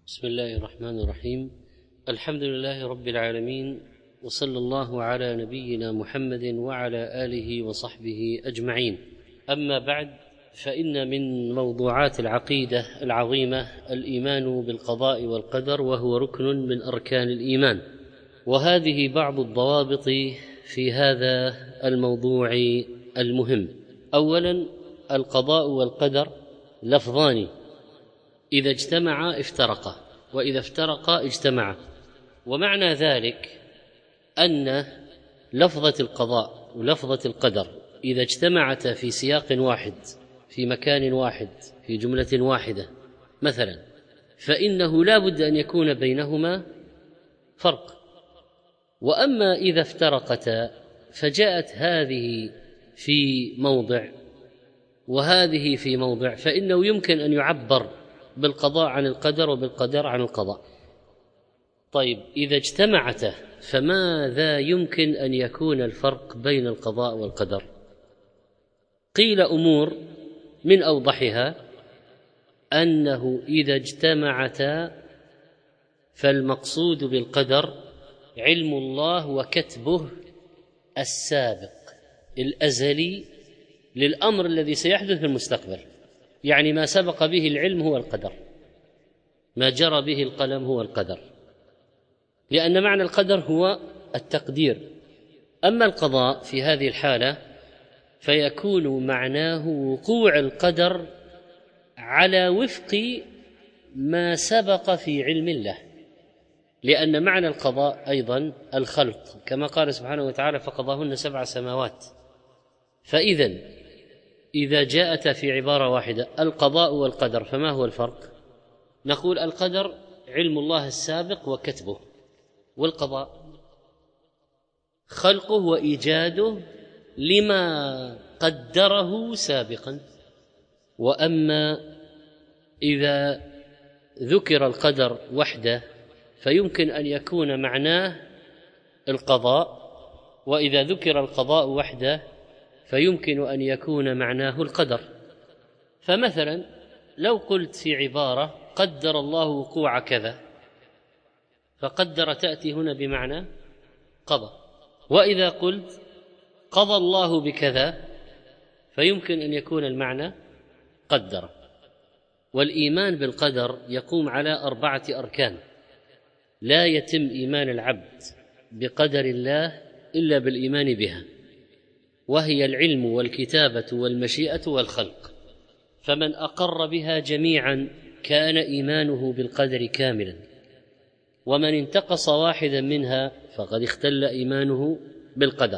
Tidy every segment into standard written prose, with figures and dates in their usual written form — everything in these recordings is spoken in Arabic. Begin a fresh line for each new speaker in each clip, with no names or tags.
بسم الله الرحمن الرحيم. الحمد لله رب العالمين، وصلى الله على نبينا محمد وعلى آله وصحبه أجمعين. أما بعد، فإن من موضوعات العقيدة العظيمة الإيمان بالقضاء والقدر، وهو ركن من أركان الإيمان. وهذه بعض الضوابط في هذا الموضوع المهم. أولا، القضاء والقدر لفظان إذا اجتمعا افترقا، وإذا افترقا اجتمعا. ومعنى ذلك أن لفظة القضاء ولفظة القدر إذا اجتمعتا في سياق واحد، في مكان واحد، في جملة واحدة مثلا، فإنه لا بد أن يكون بينهما فرق. وأما إذا افترقتا فجاءت هذه في موضع وهذه في موضع، فإنه يمكن أن يعبر بالقضاء عن القدر وبالقدر عن القضاء. طيب، إذا اجتمعتا فماذا يمكن أن يكون الفرق بين القضاء والقدر؟ قيل أمور من أوضحها أنه إذا اجتمعتا فالمقصود بالقدر علم الله وكتبه السابق الأزلي للأمر الذي سيحدث في المستقبل. يعني ما سبق به العلم هو القدر، ما جرى به القلم هو القدر، لأن معنى القدر هو التقدير. أما القضاء في هذه الحالة فيكون معناه وقوع القدر على وفق ما سبق في علم الله، لأن معنى القضاء أيضا الخلق، كما قال سبحانه وتعالى: فقضاهن 7 سماوات. إذا جاءت في عبارة واحدة القضاء والقدر، فما هو الفرق؟ نقول القدر علم الله السابق وكتبه، والقضاء خلقه وإيجاده لما قدره سابقا. وأما إذا ذكر القدر وحده فيمكن أن يكون معناه القضاء، وإذا ذكر القضاء وحده فيمكن أن يكون معناه القدر. فمثلا لو قلت في عبارة قدر الله وقوع كذا، فقدر تأتي هنا بمعنى قضى. وإذا قلت قضى الله بكذا فيمكن أن يكون المعنى قدر. والإيمان بالقدر يقوم على 4 أركان. لا يتم إيمان العبد بقدر الله إلا بالإيمان بها، وهي العلم والكتابة والمشيئة والخلق. فمن أقر بها جميعا كان إيمانه بالقدر كاملا، ومن انتقص واحدا منها فقد اختل إيمانه بالقدر.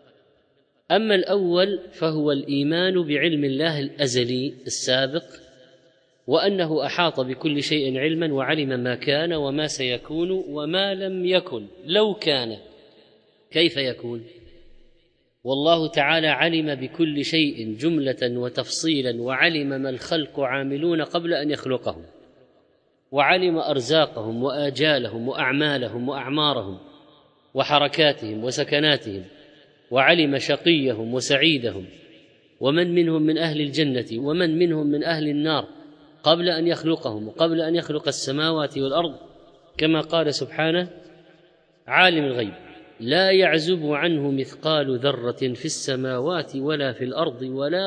أما الأول فهو الإيمان بعلم الله الأزلي السابق، وأنه أحاط بكل شيء علما وعلم ما كان وما سيكون وما لم يكن. لو كان كيف يكون؟ والله تعالى علم بكل شيء جملة وتفصيلا، وعلم ما الخلق عاملون قبل أن يخلقهم، وعلم أرزاقهم وآجالهم وأعمالهم وأعمارهم وحركاتهم وسكناتهم، وعلم شقيهم وسعيدهم، ومن منهم من أهل الجنة ومن منهم من أهل النار قبل أن يخلقهم وقبل أن يخلق السماوات والأرض، كما قال سبحانه: عالم الغيب لا يعزب عنه مثقال ذرة في السماوات ولا في الأرض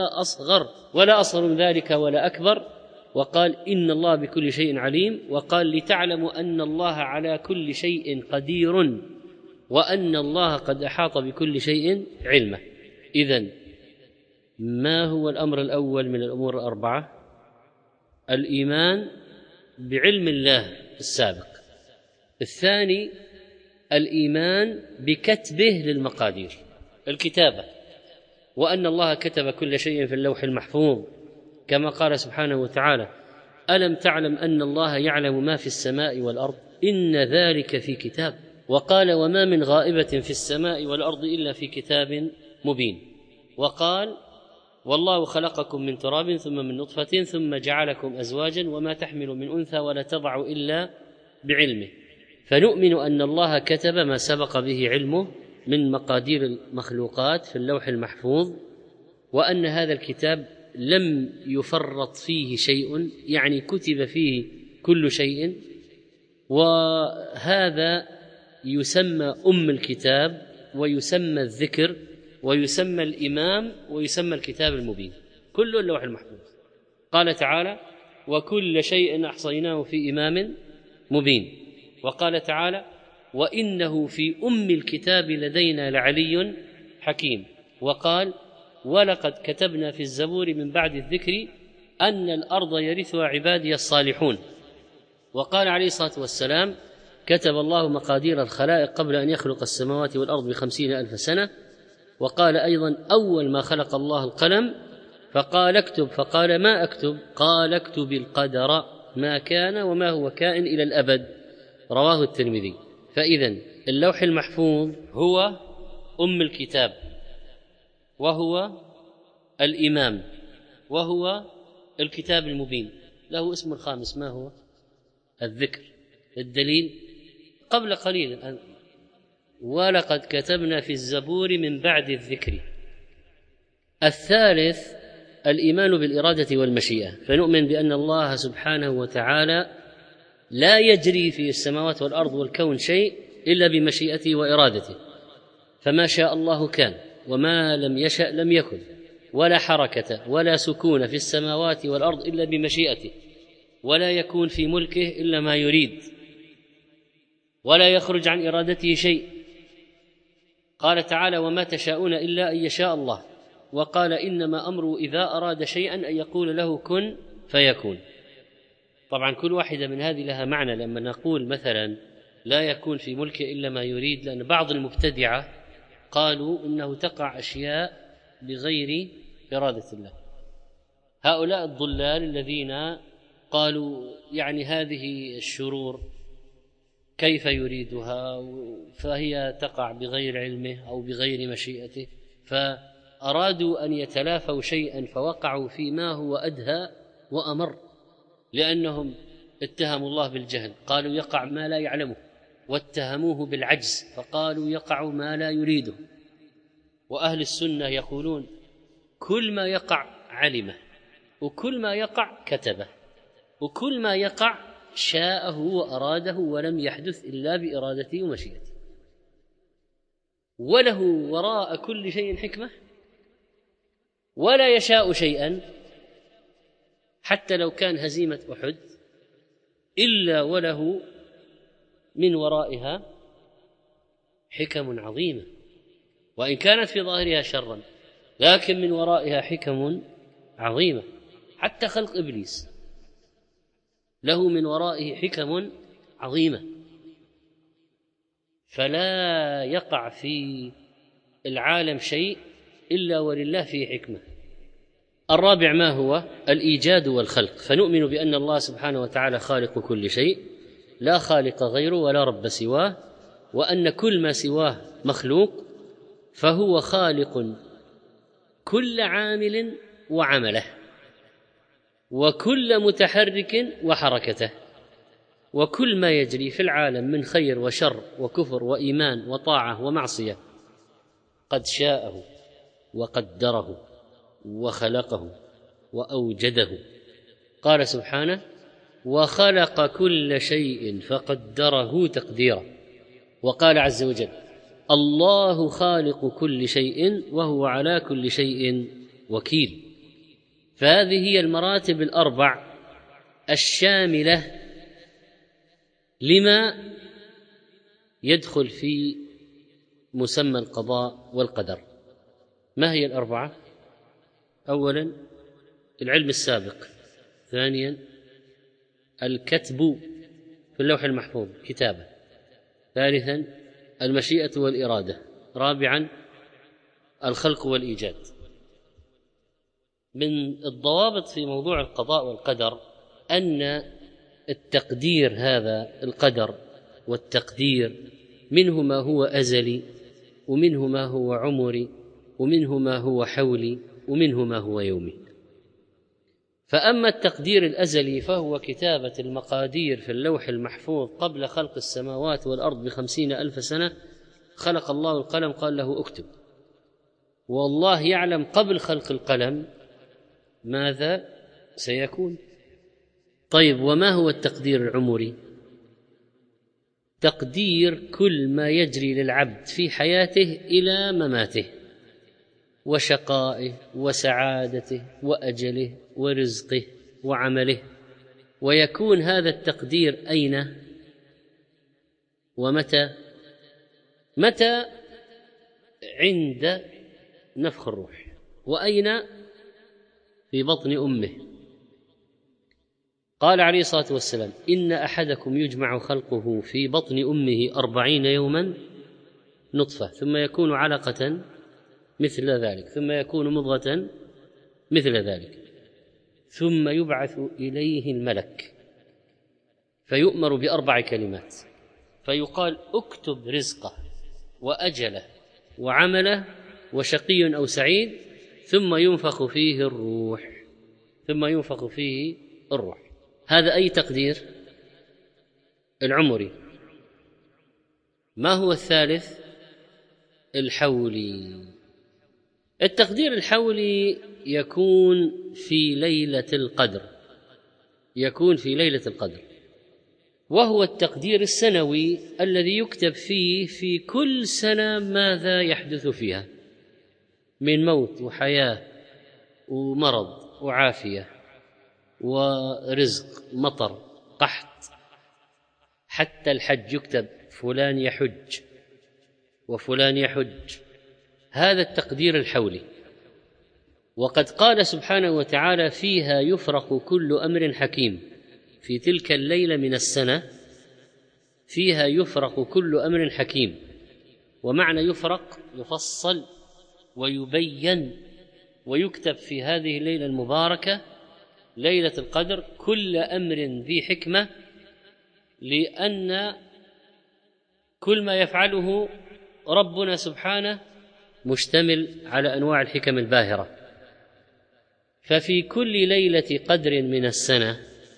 ولا أصغر من ذلك ولا أكبر. وقال: إن الله بكل شيء عليم. وقال: لتعلموا أن الله على كل شيء قدير وأن الله قد أحاط بكل شيء علما. إذن ما هو الأمر الأول من الأمور 4؟ الإيمان بعلم الله السابق. الثاني الإيمان بكتبه للمقادير، الكتابة، وأن الله كتب كل شيء في اللوح المحفوظ، كما قال سبحانه وتعالى: ألم تعلم أن الله يعلم ما في السماء والأرض إن ذلك في كتاب. وقال: وما من غائبة في السماء والأرض إلا في كتاب مبين. وقال: والله خلقكم من تراب ثم من نطفة ثم جعلكم أزواجا وما تحمل من أنثى ولا تضع إلا بعلمه. فنؤمن أن الله كتب ما سبق به علمه من مقادير المخلوقات في اللوح المحفوظ، وأن هذا الكتاب لم يفرط فيه شيء، يعني كتب فيه كل شيء وهذا يسمى الكتاب، ويسمى الذكر، ويسمى الإمام، ويسمى الكتاب المبين، كله اللوح المحفوظ. قال تعالى: وكل شيء أحصيناه في إمام مبين. وقال تعالى: وإنه في الكتاب لدينا لعلي حكيم. وقال: ولقد كتبنا في الزبور من بعد الذكر أن الأرض يرثها عبادي الصالحون. وقال عليه الصلاة والسلام: كتب الله مقادير الخلائق قبل أن يخلق السماوات والأرض ب50,000 سنة. وقال أيضا: أول ما خلق الله القلم فقال اكتب، فقال ما أكتب؟ قال اكتب القدر ما كان وما هو كائن إلى الأبد. رواه الترمذي. فإذن اللوح المحفوظ هو الكتاب، وهو الإمام، وهو الكتاب المبين. له اسم خامس، ما هو؟ الذكر. الدليل قبل قليل: ولقد كتبنا في الزبور من بعد الذكر. الثالث الإيمان بالإرادة والمشيئة، فنؤمن بأن الله سبحانه وتعالى لا يجري في السماوات والأرض والكون شيء إلا بمشيئته وإرادته، فما شاء الله كان، وما لم يشأ لم يكن، ولا حركة ولا سكون في السماوات والأرض إلا بمشيئته، ولا يكون في ملكه إلا ما يريد، ولا يخرج عن إرادته شيء. قال تعالى: وما تشاءون إلا أن يشاء الله. وقال: إنما أمره إذا أراد شيئا أن يقول له كن فيكون. طبعا كل واحدة من هذه لها معنى. لما نقول مثلا لا يكون في ملكه إلا ما يريد، لأن بعض المبتدعة قالوا إنه تقع أشياء بغير إرادة الله. هؤلاء الضلال الذين قالوا يعني هذه الشرور كيف يريدها، فهي تقع بغير علمه أو بغير مشيئته، فأرادوا أن يتلافوا شيئا فوقعوا فيما هو أدهى وأمر، لأنهم اتهموا الله بالجهل، قالوا يقع ما لا يعلمه، واتهموه بالعجز فقالوا يقع ما لا يريده. وأهل السنة يقولون كل ما يقع علمه، وكل ما يقع كتبه، وكل ما يقع شاءه وأراده، ولم يحدث إلا بإرادته ومشيئته. وله وراء كل شيء حكمة، ولا يشاء شيئا حتى لو كان هزيمة أحد إلا وله من ورائها حكم عظيمة، وإن كانت في ظاهرها شرا، لكن من ورائها حكم عظيمة. حتى خلق إبليس له من ورائه حكم عظيمة، فلا يقع في العالم شيء إلا ولله فيه حكمة. الرابع ما هو؟ الإيجاد والخلق، فنؤمن بأن الله سبحانه وتعالى خالق كل شيء، لا خالق غيره ولا رب سواه، وأن كل ما سواه مخلوق، فهو خالق كل عامل وعمله، وكل متحرك وحركته، وكل ما يجري في العالم من خير وشر وكفر وإيمان وطاعة ومعصية قد شاءه وقدره وخلقه وأوجده. قال سبحانه: وخلق كل شيء فقدره تقديرا. وقال عز وجل: الله خالق كل شيء وهو على كل شيء وكيل. فهذه هي المراتب الأربع الشاملة لما يدخل في مسمى القضاء والقدر. ما هي الأربعة؟ أولا العلم السابق، ثانيا الكتب في اللوح المحفوظ كتابة، ثالثا المشيئة والإرادة، رابعا الخلق والإيجاد. من الضوابط في موضوع القضاء والقدر أن التقدير، هذا القدر والتقدير، منه ما هو أزلي، ومنه ما هو عمري، ومنه ما هو حولي، ومنه ما هو يومي. فأما التقدير الأزلي فهو كتابة المقادير في اللوح المحفوظ قبل خلق السماوات والأرض ب50,000 سنة. خلق الله القلم قال له اكتب، والله يعلم قبل خلق القلم ماذا سيكون. طيب، وما هو التقدير العمري؟ تقدير كل ما يجري للعبد في حياته إلى مماته، وشقائه وسعادته وأجله ورزقه وعمله. ويكون هذا التقدير أين ومتى؟ متى؟ عند نفخ الروح. وأين؟ في بطن أمه. قال عليه الصلاة والسلام: إن أحدكم يجمع خلقه في بطن أمه 40 يوما نطفة، ثم يكون علقة مثل ذلك، ثم يكون مضغة مثل ذلك، ثم يبعث إليه الملك فيؤمر ب4 كلمات، فيقال: اكتب رزقه وأجله وعمله وشقي أو سعيد، ثم ينفخ فيه الروح. هذا أي تقدير؟ العمري. ما هو الثالث؟ الحولي. التقدير الحولي يكون في ليلة القدر، وهو التقدير السنوي الذي يكتب فيه في كل سنة ماذا يحدث فيها من موت وحياة ومرض وعافية ورزق، مطر، قحط، حتى الحج يكتب: فلان يحج وفلان يحج. هذا التقدير الحولي. وقد قال سبحانه وتعالى: فيها يفرق كل أمر حكيم. في تلك الليلة من السنة فيها يفرق كل أمر حكيم. ومعنى يفرق يفصل ويبين، ويكتب في هذه الليلة المباركة ليلة القدر كل أمر ذي حكمة، لأن كل ما يفعله ربنا سبحانه مشتمل على أنواع الحكم الباهرة. ففي كل ليلة قدر من السنة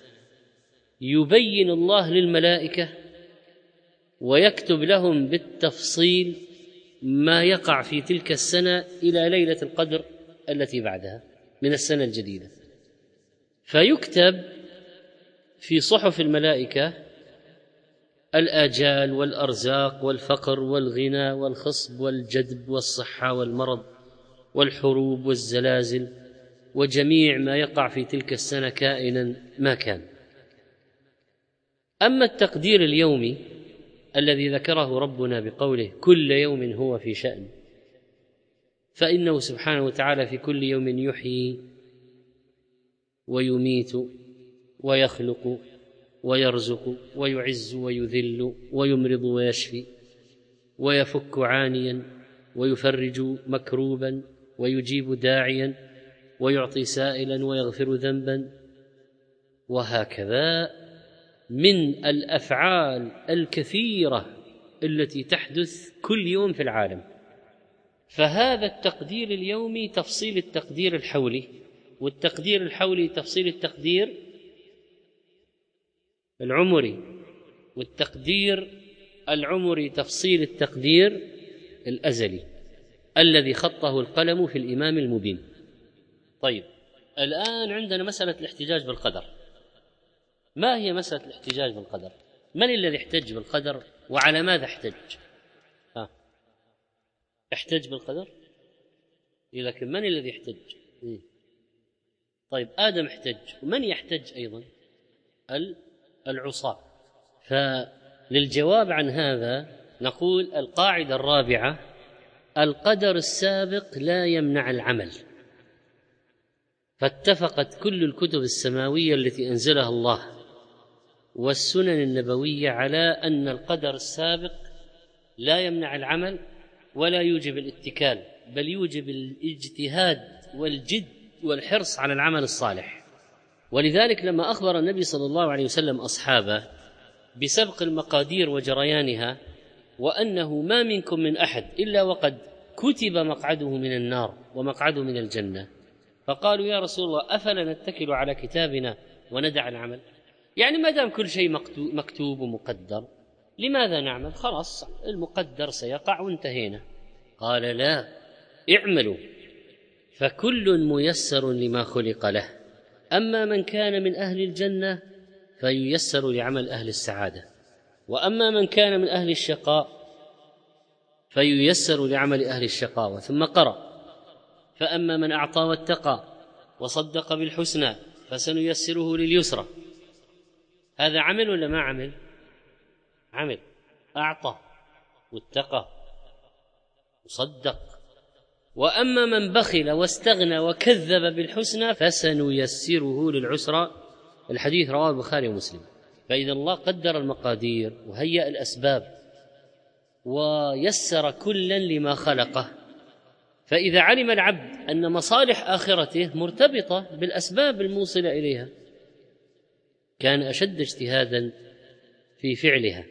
يبين الله للملائكة ويكتب لهم بالتفصيل ما يقع في تلك السنة إلى ليلة القدر التي بعدها من السنة الجديدة، فيكتب في صحف الملائكة الآجال والأرزاق والفقر والغنى والخصب والجدب والصحة والمرض والحروب والزلازل وجميع ما يقع في تلك السنة كائنا ما كان. أما التقدير اليومي الذي ذكره ربنا بقوله: كل يوم هو في شأن، فإنه سبحانه وتعالى في كل يوم يحيي ويميت ويخلق ويرزق ويعز ويذل ويمرض ويشفي ويفك عانيا ويفرج مكروبا ويجيب داعيا ويعطي سائلا ويغفر ذنبا، وهكذا من الأفعال الكثيرة التي تحدث كل يوم في العالم. فهذا التقدير اليومي تفصيل التقدير الحولي، والتقدير الحولي تفصيل التقدير العمري، والتقدير العمري تفصيل التقدير الأزلي الذي خطه القلم في الإمام المبين. طيب، الآن عندنا مسألة الاحتجاج بالقدر. ما هي مسألة الاحتجاج بالقدر؟ من الذي احتج بالقدر وعلى ماذا احتج؟ احتج بالقدر؟ لكن من الذي احتج؟ طيب، آدم احتج، ومن يحتج أيضا؟ العصاة. فللجواب عن هذا نقول: القاعدة الرابعة: القدر السابق لا يمنع العمل. فاتفقت كل الكتب السماوية التي أنزلها الله والسنن النبوية على أن القدر السابق لا يمنع العمل ولا يوجب الاتكال، بل يوجب الاجتهاد والجد والحرص على العمل الصالح. ولذلك لما أخبر النبي صلى الله عليه وسلم أصحابه بسبق المقادير وجريانها، وأنه ما منكم من أحد إلا وقد كتب مقعده من النار ومقعده من الجنة، فقالوا: يا رسول الله، أفلا نتكل على كتابنا وندع العمل؟ يعني ما دام كل شيء مكتوب ومقدر، لماذا نعمل؟ خلاص المقدر سيقع وانتهينا. قال: لا، اعملوا فكل ميسر لما خلق له، أما من كان من أهل الجنة فييسر لعمل أهل السعادة، وأما من كان من أهل الشقاء فييسر لعمل أهل الشقاوة. ثم قرأ: فأما من أعطى واتقى وصدق بالحسنى فسنيسره لليسرى. هذا عمل ولا ما عمل؟ عمل. أعطى واتقى وصدق. وأما من بخل واستغنى وكذب بالحسنى فسنيسره للعسرى. الحديث رواه البخاري ومسلم. فإذا الله قدر المقادير وهيأ الأسباب ويسر كلا لما خلقه، فإذا علم العبد أن مصالح آخرته مرتبطة بالأسباب الموصلة إليها كان أشد اجتهادا في فعلها.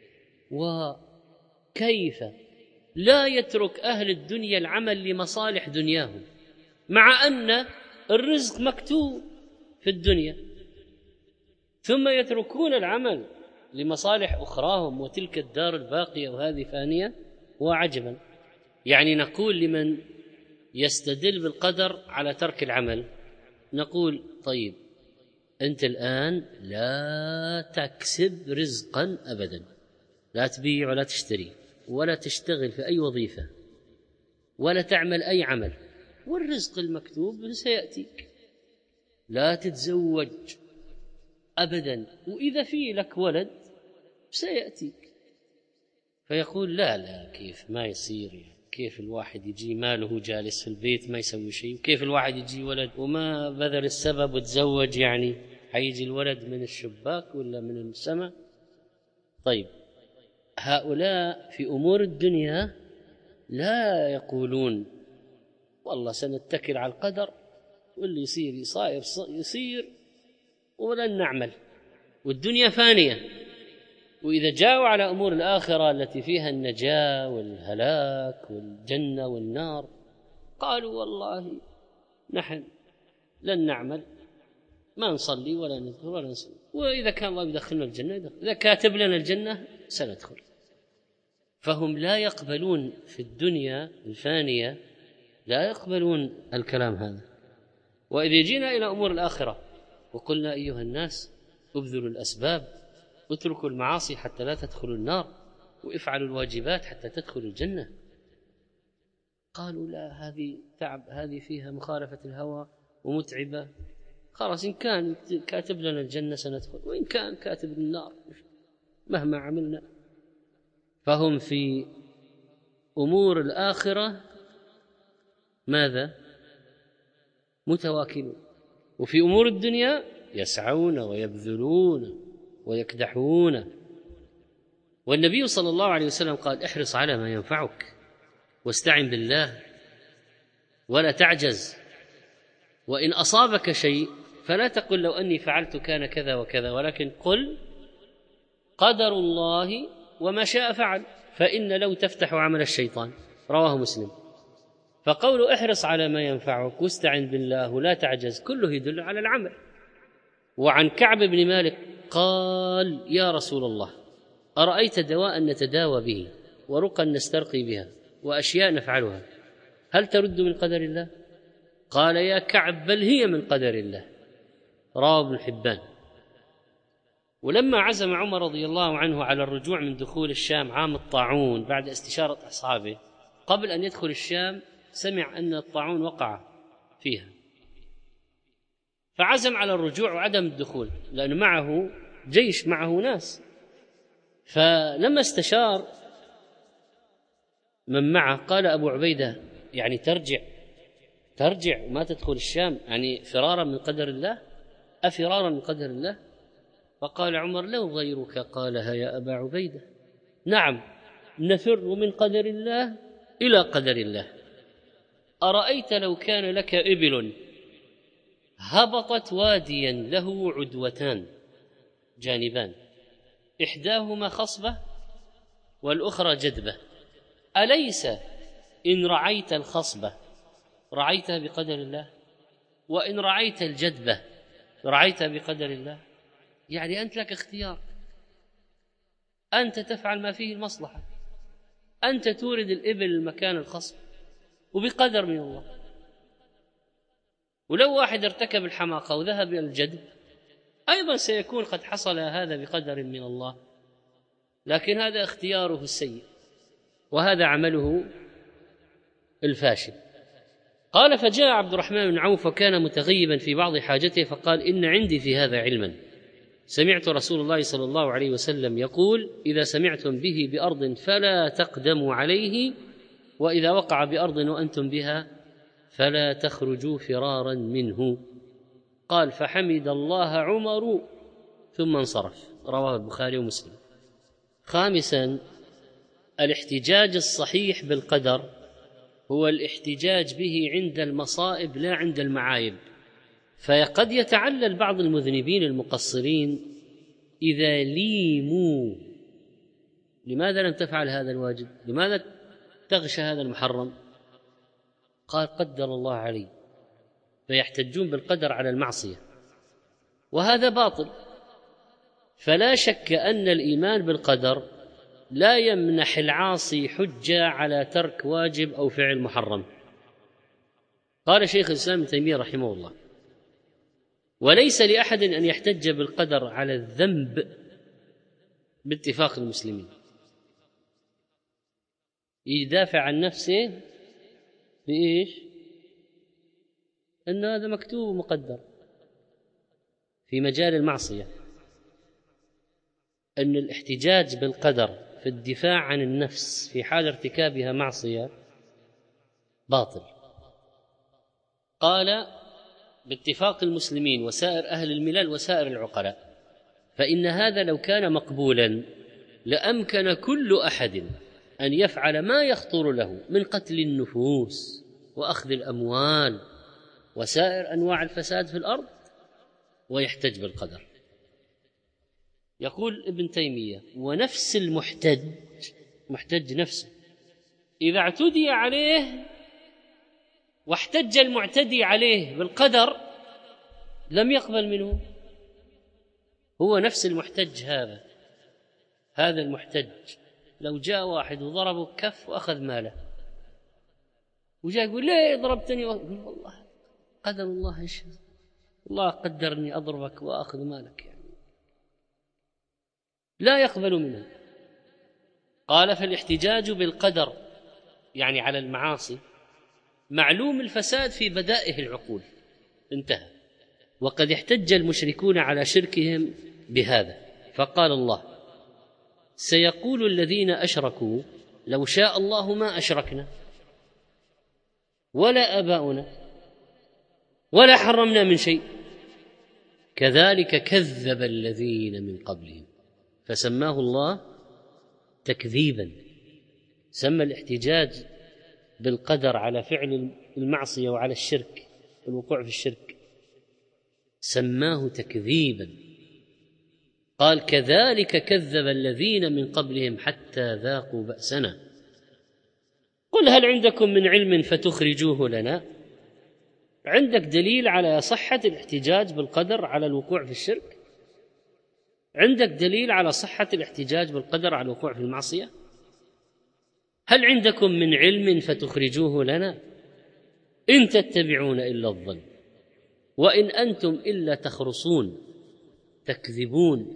وكيف لا يترك أهل الدنيا العمل لمصالح دنياهم مع أن الرزق مكتوب في الدنيا، ثم يتركون العمل لمصالح أخراهم وتلك الدار الباقية وهذه فانية؟ وعجبا. يعني نقول لمن يستدل بالقدر على ترك العمل، نقول: طيب أنت الآن لا تكسب رزقا أبدا، لا تبيع ولا تشتري ولا تشتغل في أي وظيفة ولا تعمل أي عمل، والرزق المكتوب سيأتيك. لا تتزوج أبدا، وإذا في لك ولد سيأتيك. فيقول: لا كيف ما يصير، يعني كيف الواحد يجي ماله جالس في البيت ما يسوي شيء، وكيف الواحد يجي ولد وما بذل السبب وتزوج، يعني حيجي الولد من الشباك ولا من السماء؟ طيب هؤلاء في أمور الدنيا لا يقولون: والله سنتكل على القدر واللي يصير يصير ولن نعمل، والدنيا فانية. وإذا جاءوا على أمور الآخرة التي فيها النجاة والهلاك والجنة والنار قالوا: والله نحن لن نعمل، ما نصلي ولا نذكر ولا نصلي، وإذا كان الله يدخلنا الجنة يدخل، إذا كاتب لنا الجنة سندخل. فهم لا يقبلون في الدنيا الفانية، لا يقبلون الكلام هذا. وإذا جينا إلى أمور الآخرة وقلنا: أيها الناس ابذلوا الأسباب، اتركوا المعاصي حتى لا تدخلوا النار، وافعلوا الواجبات حتى تدخلوا الجنة، قالوا: لا، هذه تعب، هذه فيها مخالفة الهوى ومتعبة، خلاص إن كان كاتب لنا الجنة سندخل، وإن كان كاتب النار مهما عملنا. فهم في أمور الآخرة ماذا؟ متواكلون، وفي أمور الدنيا يسعون ويبذلون ويكدحون. والنبي صلى الله عليه وسلم قال: احرص على ما ينفعك واستعن بالله ولا تعجز، وإن أصابك شيء فلا تقل لو أني فعلت كان كذا وكذا، ولكن قل قدر الله وما شاء فعل، فإن لو تفتح عمل الشيطان. رواه مسلم. فقول احرص على ما ينفعك واستعن بالله ولا تعجز كله يدل على العمل. وعن كعب بن مالك قال: يا رسول الله، أرأيت دواء نتداوى به ورقا نسترقي بها وأشياء نفعلها، هل ترد من قدر الله؟ قال: يا كعب بل هي من قدر الله. رواه ابن حبان. ولما عزم عمر رضي الله عنه على الرجوع من دخول الشام عام الطاعون بعد استشارة أصحابه، قبل أن يدخل الشام سمع أن الطاعون وقع فيها، فعزم على الرجوع وعدم الدخول، لأن معه جيش، معه ناس. فلما استشار من معه قال أبو عبيدة: يعني ترجع وما تدخل الشام، يعني فرارا من قدر الله؟ أفرارا من قدر الله؟ فقال عمر: لو غيرك قالها يا أبا عبيدة، نعم، نفر من قدر الله إلى قدر الله. أرأيت لو كان لك إبل هبطت واديا له عدوتان جانبان، إحداهما خصبة والأخرى جدبة، أليس إن رعيت الخصبة رعيتها بقدر الله، وإن رعيت الجدبة رعيتها بقدر الله؟ يعني أنت لك اختيار، أنت تفعل ما فيه المصلحة، أنت تورد الإبل المكان الخصب وبقدر من الله. ولو واحد ارتكب الحماقة وذهب إلى الجدب أيضا سيكون قد حصل هذا بقدر من الله. لكن هذا اختياره السيء وهذا عمله الفاشل. قال: فجاء عبد الرحمن بن عوف وكان متغيبا في بعض حاجته فقال: إن عندي في هذا علما، سمعت رسول الله صلى الله عليه وسلم يقول: إذا سمعتم به بأرض فلا تقدموا عليه، وإذا وقع بأرض وأنتم بها فلا تخرجوا فرارا منه. قال: فحمد الله عمر ثم انصرف. رواه البخاري ومسلم. خامسا، الاحتجاج الصحيح بالقدر هو الاحتجاج به عند المصائب لا عند المعايب. فقد يتعلل بعض المذنبين المقصرين إذا ليموا: لماذا لم تفعل هذا الواجب؟ لماذا تغشى هذا المحرم؟ قال: قدر الله علي. فيحتجون بالقدر على المعصية، وهذا باطل. فلا شك أن الإيمان بالقدر لا يمنح العاصي حجة على ترك واجب أو فعل محرم. قال شيخ الإسلام ابن تيمية رحمه الله: وليس لأحد أن يحتج بالقدر على الذنب باتفاق المسلمين، يدافع عن نفسه بإيش؟ أن هذا مكتوب ومقدر. في مجال المعصية أن الاحتجاج بالقدر في الدفاع عن النفس في حال ارتكابها معصية باطل. قال: باتفاق المسلمين وسائر أهل الملل وسائر العقلاء، فإن هذا لو كان مقبولا لأمكن كل أحد أن يفعل ما يخطر له من قتل النفوس وأخذ الأموال وسائر أنواع الفساد في الأرض ويحتج بالقدر. يقول ابن تيمية: ونفس محتج نفسه إذا اعتدي عليه واحتج المعتدي عليه بالقدر لم يقبل منه. هو نفس المحتج هذا المحتج لو جاء واحد وضربه كف وأخذ ماله وجاء يقول: ليه ضربتني؟ يقول: والله قدر الله، إيش الله قدرني أضربك وأخذ مالك، يعني لا يقبل منه. قال: فالاحتجاج بالقدر يعني على المعاصي معلوم الفساد في بدائه العقول. انتهى. وقد احتج المشركون على شركهم بهذا، فقال الله: سيقول الذين أشركوا لو شاء الله ما أشركنا ولا آباؤنا ولا حرمنا من شيء كذلك كذب الذين من قبلهم. فسماه الله تكذيبا. سمى الاحتجاج بالقدر على فعل المعصية وعلى الشرك، الوقوع في الشرك، سماه تكذيبا. قال: كذلك كذب الذين من قبلهم حتى ذاقوا بأسنا. قل هل عندكم من علم فتخرجوه لنا؟ عندك دليل على صحة الاحتجاج بالقدر على الوقوع في الشرك؟ عندك دليل على صحة الاحتجاج بالقدر على الوقوع في المعصية؟ هل عندكم من علم فتخرجوه لنا؟ إن تتبعون إلا الظن وإن أنتم إلا تخرصون تكذبون.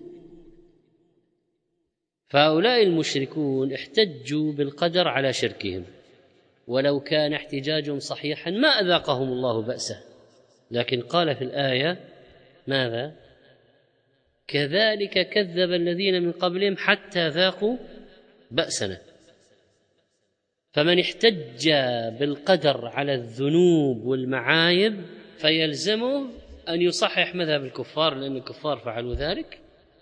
فهؤلاء المشركون احتجوا بالقدر على شركهم، ولو كان احتجاجهم صحيحا ما أذاقهم الله بأسه، لكن قال في الآية ماذا؟ كذلك كذب الذين من قبلهم حتى ذاقوا بأسنا. فمن احتج بالقدر على الذنوب والمعايب فيلزمه أن يصحح مذهب الكفار، لأن الكفار فعلوا ذلك،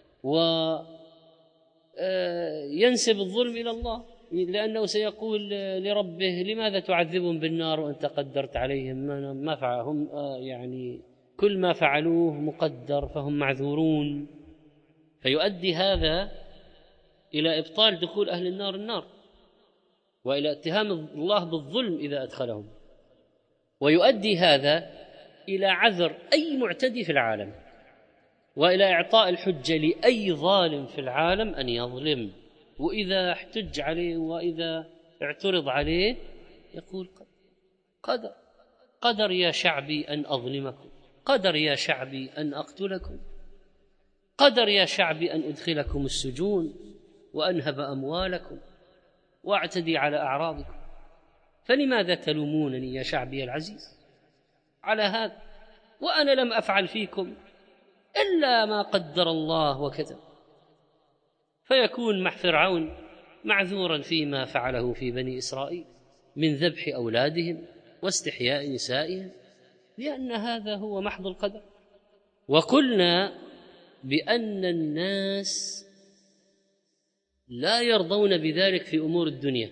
وينسب الظلم إلى الله، لأنه سيقول لربه: لماذا تعذبهم بالنار وأنت قدرت عليهم ما فعلهم؟ يعني كل ما فعلوه مقدر فهم معذورون. فيؤدي هذا إلى إبطال دخول أهل النار وإلى اتهام الله بالظلم إذا أدخلهم، ويؤدي هذا إلى عذر أي معتدي في العالم وإلى إعطاء الحجة لأي ظالم في العالم أن يظلم. وإذا احتج عليه وإذا اعترض عليه يقول: قدر يا شعبي أن أظلمكم، قدر يا شعبي أن أقتلكم، قدر يا شعبي أن أدخلكم السجون، وأنهب أموالكم وأعتدي على أعراضكم، فلماذا تلومونني يا شعبي العزيز على هذا وأنا لم أفعل فيكم إلا ما قدر الله وكتب؟ فيكون مع فرعون معذورا فيما فعله في بني إسرائيل من ذبح أولادهم واستحياء نسائهم، لأن هذا هو محض القدر. وقلنا بأن الناس لا يرضون بذلك في أمور الدنيا،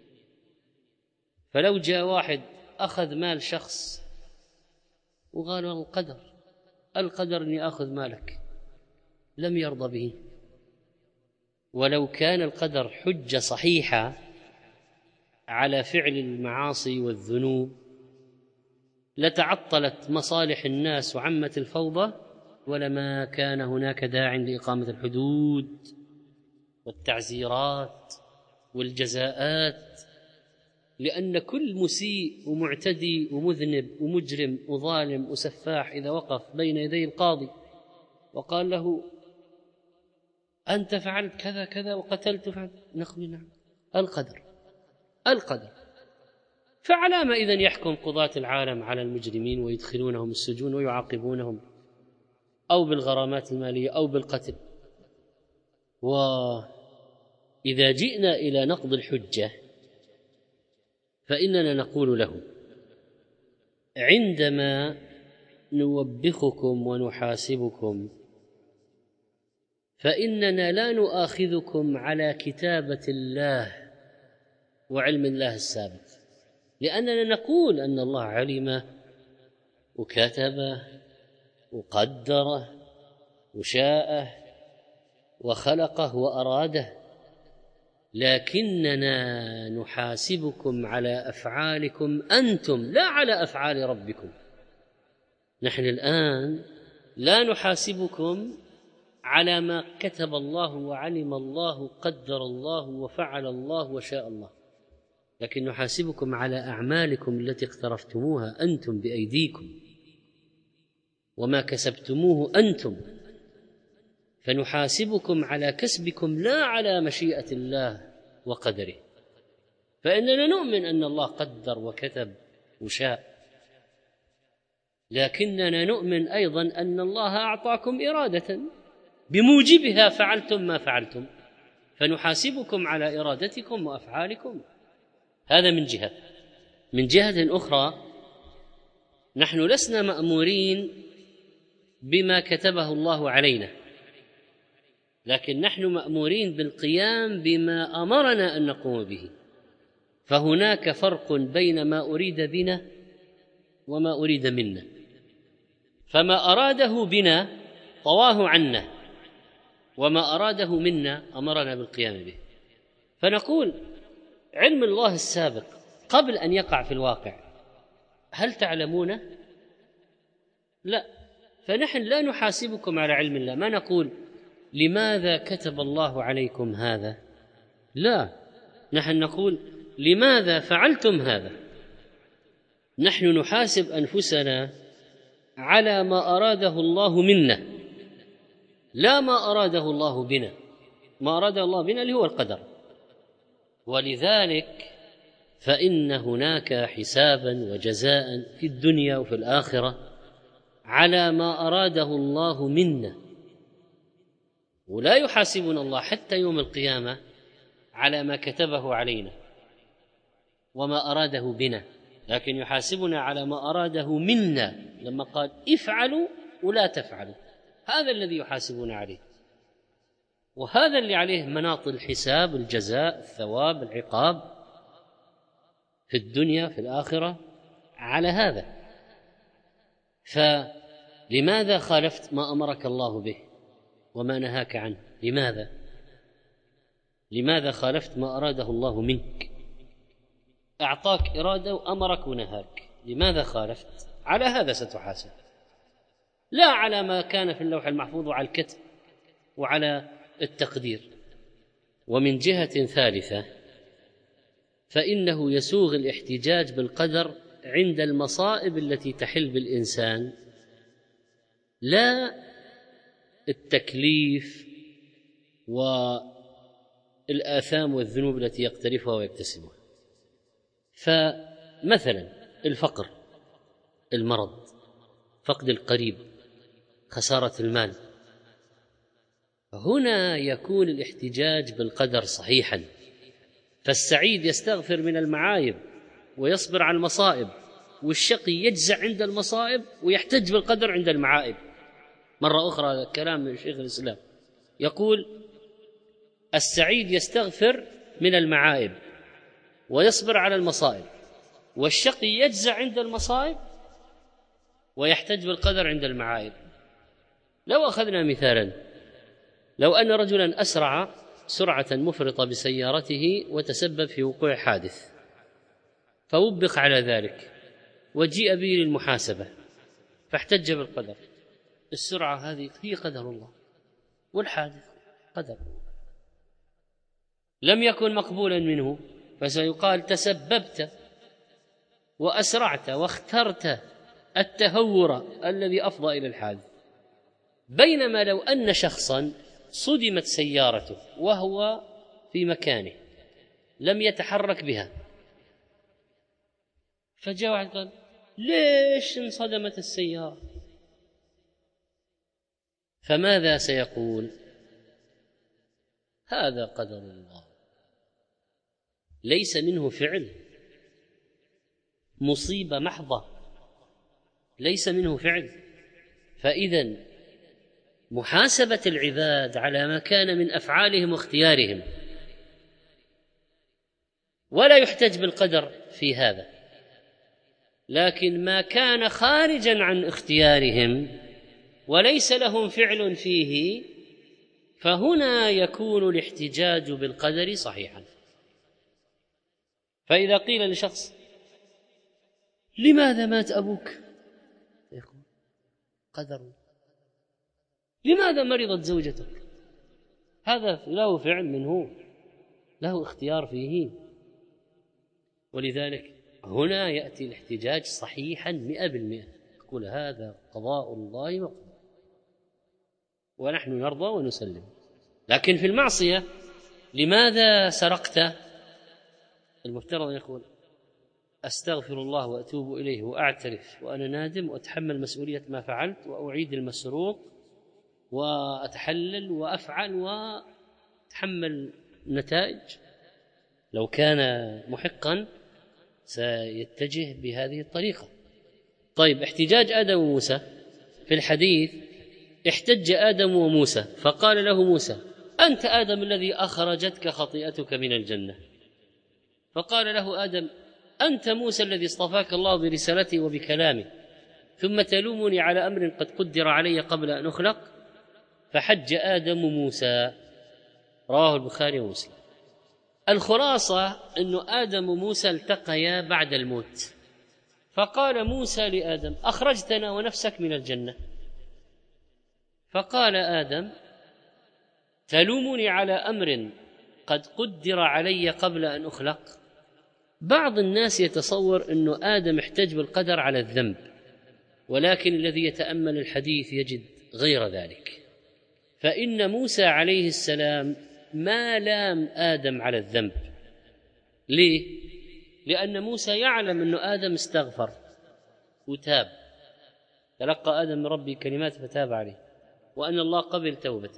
فلو جاء واحد أخذ مال شخص وقال القدر أني أخذ مالك، لم يرضى به. ولو كان القدر حجة صحيحة على فعل المعاصي والذنوب لتعطلت مصالح الناس وعمت الفوضى، ولما كان هناك داع لإقامة الحدود والتعزيرات والجزاءات، لأن كل مسيء ومعتدي ومذنب ومجرم وظالم وسفاح إذا وقف بين يدي القاضي وقال له أنت فعلت كذا كذا وقتلت نقول نعم، القدر. فعلى ما إذن يحكم قضاة العالم على المجرمين ويدخلونهم السجون ويعاقبونهم أو بالغرامات المالية أو بالقتل؟ وإذا جئنا إلى نقض الحجة فإننا نقول له عندما نوبخكم ونحاسبكم فإننا لا نؤاخذكم على كتابة الله وعلم الله السابق، لأننا نقول أن الله علم وكتب وقدر وشاء وخلقه وأراده، لكننا نحاسبكم على أفعالكم أنتم لا على أفعال ربكم. نحن الآن لا نحاسبكم على ما كتب الله وعلم الله قدر الله وفعل الله وشاء الله، لكن نحاسبكم على أعمالكم التي اقترفتموها أنتم بأيديكم وما كسبتموه أنتم، فنحاسبكم على كسبكم لا على مشيئة الله وقدره. فإننا نؤمن أن الله قدر وكتب وشاء، لكننا نؤمن أيضا أن الله أعطاكم إرادة بموجبها فعلتم ما فعلتم، فنحاسبكم على إرادتكم وأفعالكم. هذا من جهة. من جهة أخرى نحن لسنا مأمورين بما كتبه الله علينا، لكن نحن مأمورين بالقيام بما أمرنا أن نقوم به. فهناك فرق بين ما أريد بنا وما أريد منا، فما أراده بنا طواه عنا، وما أراده منا أمرنا بالقيام به. فنقول علم الله السابق قبل أن يقع في الواقع هل تعلمونه؟ لا. فنحن لا نحاسبكم على علم الله، ما نقول لماذا كتب الله عليكم هذا، لا، نحن نقول لماذا فعلتم هذا. نحن نحاسب أنفسنا على ما أراده الله منا لا ما أراده الله بنا. ما أراده الله بنا اللي هو القدر. ولذلك فإن هناك حسابا وجزاء في الدنيا وفي الآخرة على ما أراده الله منا، ولا يحاسبنا الله حتى يوم القيامة على ما كتبه علينا وما أراده بنا، لكن يحاسبنا على ما أراده منا لما قال افعلوا ولا تفعلوا، هذا الذي يحاسبنا عليه، وهذا اللي عليه مناط الحساب، الجزاء، الثواب، العقاب في الدنيا في الآخرة على هذا. فلماذا خالفت ما أمرك الله به وما نهاك عنه؟ لماذا خالفت ما أراده الله منك؟ أعطاك إرادة وأمرك ونهاك، لماذا خالفت؟ على هذا ستحاسب، لا على ما كان في اللوح المحفوظ وعلى الكتب وعلى التقدير. ومن جهة ثالثة فإنه يسوغ الاحتجاج بالقدر عند المصائب التي تحل بالإنسان، لا التكليف الآثام والذنوب التي يقترفها ويكتسبها. فمثلا الفقر، المرض، فقد القريب، خسارة المال، هنا يكون الاحتجاج بالقدر صحيحا. فالسعيد يستغفر من المعايب ويصبر على المصائب، والشقي يجزع عند المصائب ويحتج بالقدر عند المعائب. مرة أخرى كلام من شيخ الإسلام يقول: السعيد يستغفر من المعايب ويصبر على المصائب، والشقي يجزع عند المصائب ويحتج بالقدر عند المعايب. لو أخذنا مثالا، لو أن رجلا أسرع سرعة مفرطة بسيارته وتسبب في وقوع حادث، فوبخ على ذلك وجيء به للمحاسبة، فاحتج بالقدر. السرعة هذه هي قدر الله، والحادث قدر، لم يكن مقبولا منه، فسيقال: تسببت وأسرعت واخترت التهور الذي أفضى إلى الحادث. بينما لو أن شخصا صدمت سيارته وهو في مكانه لم يتحرك بها، فجاء واحد قال: ليش انصدمت السيارة؟ فماذا سيقول؟ هذا قدر الله، ليس منه فعل، مصيبة محضة، ليس منه فعل. فإذن محاسبة العباد على ما كان من أفعالهم واختيارهم، ولا يحتج بالقدر في هذا. لكن ما كان خارجا عن اختيارهم وليس لهم فعل فيه، فهنا يكون الاحتجاج بالقدر صحيحا. فإذا قيل لشخص: لماذا مات أبوك؟ يقول: قدر. لماذا مرضت زوجتك؟ هذا له فعل منه، له اختيار فيه. ولذلك هنا يأتي الاحتجاج صحيحا 100%، يقول: هذا قضاء الله وقضاء، ونحن نرضى ونسلم. لكن في المعصية: لماذا سرقت؟ المفترض أن يقول: أستغفر الله وأتوب إليه وأعترف وأنا نادم وأتحمل مسؤولية ما فعلت وأعيد المسروق وأتحلل وأفعل وأتحمل النتائج. لو كان محقا سيتجه بهذه الطريقة. طيب، احتجاج آدم وموسى في الحديث: احتج آدم وموسى فقال له موسى: أنت آدم الذي أخرجتك خطيئتك من الجنة. فقال له آدم: أنت موسى الذي اصطفاك الله برسالته وبكلامه، ثم تلومني على أمر قد قدر علي قبل أن أخلق. فحج آدم موسى. رواه البخاري ومسلم. الخلاصة أن آدم وموسى التقيا بعد الموت، فقال موسى لآدم: أخرجتنا ونفسك من الجنة. فقال آدم: تلومني على أمر قد قدر علي قبل أن أخلق. بعض الناس يتصور أن آدم احتج بالقدر على الذنب، ولكن الذي يتأمل الحديث يجد غير ذلك. فإن موسى عليه السلام ما لام آدم على الذنب. ليه؟ لأن موسى يعلم أن آدم استغفر وتاب، تلقى آدم من ربه كلمات فتاب عليه، وأن الله قبل توبته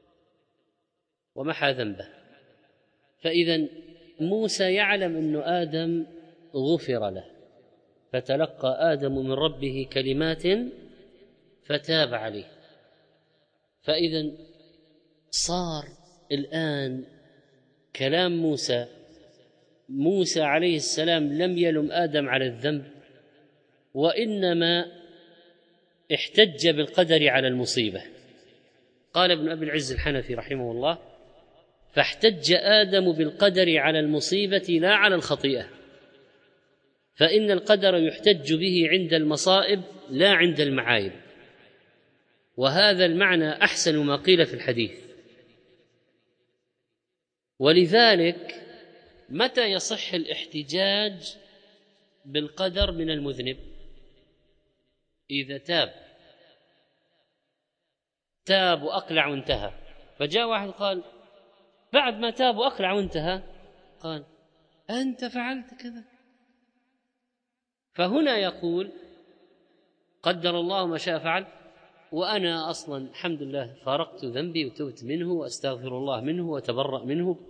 ومحى ذنبه. فإذا موسى يعلم أن آدم غفر له، فتلقى آدم من ربه كلمات فتاب عليه. فإذا صار الآن كلام موسى عليه السلام لم يلم آدم على الذنب، وإنما احتج بالقدر على المصيبة. قال ابن أبي العز الحنفي رحمه الله: فاحتج آدم بالقدر على المصيبة لا على الخطيئة، فإن القدر يحتج به عند المصائب لا عند المعايب. وهذا المعنى أحسن ما قيل في الحديث. ولذلك متى يصح الاحتجاج بالقدر من المذنب؟ إذا تاب وأقلع وانتهى. فجاء واحد قال: بعد ما تاب وأقلع وانتهى قال أنت فعلت كذا. فهنا يقول قدر الله ما شاء فعل، وأنا أصلا الحمد لله فارقت ذنبي وتوبت منه وأستغفر الله منه وتبرأ منه.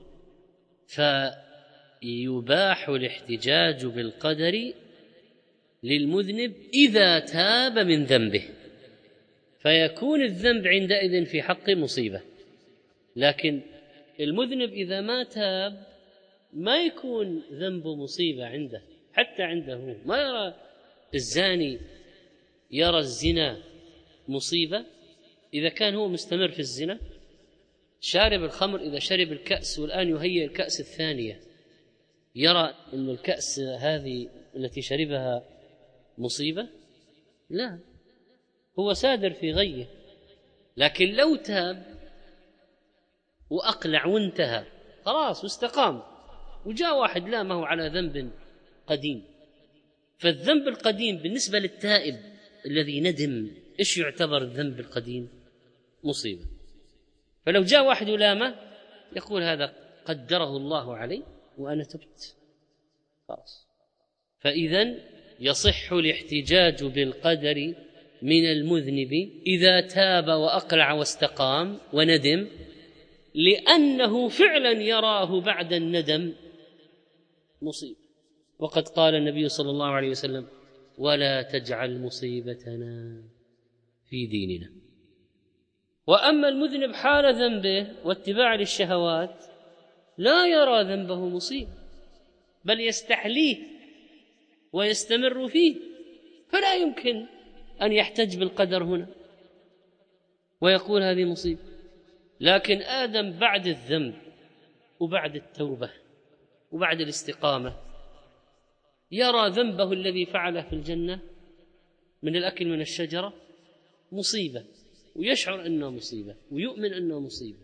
فيباح الاحتجاج بالقدر للمذنب إذا تاب من ذنبه، فيكون الذنب عندئذ في حقه مصيبة. لكن المذنب إذا ما تاب ما يكون ذنبه مصيبة عنده، حتى عنده هو ما يرى الزاني يرى الزنا مصيبة إذا كان هو مستمر في الزنا، شارب الخمر إذا شرب الكأس والآن يهيئ الكأس الثانية يرى أن الكأس هذه التي شربها مصيبة؟ لا، هو سادر في غيه. لكن لو تاب وأقلع وانتهى خلاص واستقام، وجاء واحد لامه على ذنب قديم، فالذنب القديم بالنسبة للتائب الذي ندم إيش يعتبر الذنب القديم؟ مصيبة. فلو جاء واحد لامه يقول هذا قدره الله علي وأنا تبت خلاص. فإذن يصح الاحتجاج بالقدر من المذنب إذا تاب وأقلع واستقام وندم، لأنه فعلا يراه بعد الندم مصيبة. وقد قال النبي صلى الله عليه وسلم ولا تجعل مصيبتنا في ديننا. وأما المذنب حال ذنبه واتباع للشهوات لا يرى ذنبه مصيبة، بل يستحليه ويستمر فيه، فلا يمكن أن يحتج بالقدر هنا ويقول هذه مصيبة. لكن آدم بعد الذنب وبعد التوبة وبعد الاستقامة يرى ذنبه الذي فعله في الجنة من الأكل من الشجرة مصيبة، ويشعر أنه مصيبة ويؤمن أنه مصيبة.